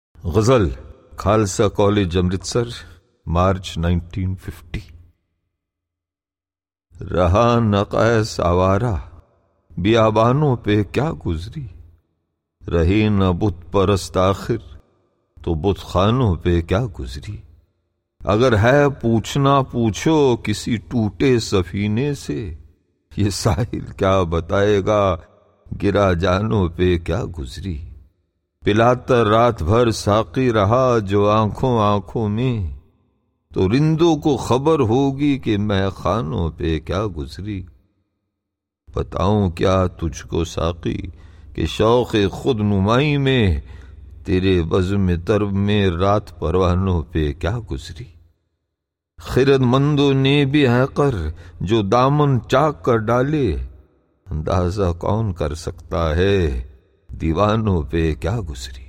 गजल खालसा कॉलेज अमृतसर, मार्च 1950। रहा नक़ैस आवारा बियाबानों पे क्या गुजरी, रही न बुत परस्त आखिर तो बुत खानों पे क्या गुजरी। अगर है पूछना पूछो किसी टूटे सफीने से, ये साहिल क्या बताएगा गिरा जानों पे क्या गुजरी। पिलाता रात भर साकी रहा जो आंखों आंखों में, तो रिंदों को खबर होगी कि मैं खानों पे क्या गुजरी। बताऊं क्या तुझको साकी कि शौक़े खुद नुमाई में, तेरे बज़्म तरब में रात परवानों पे क्या गुजरी। खिरदमंदों ने भी है कर जो दामन चाक कर डाले, अंदाजा कौन कर सकता है दीवानों पे क्या गुजरी।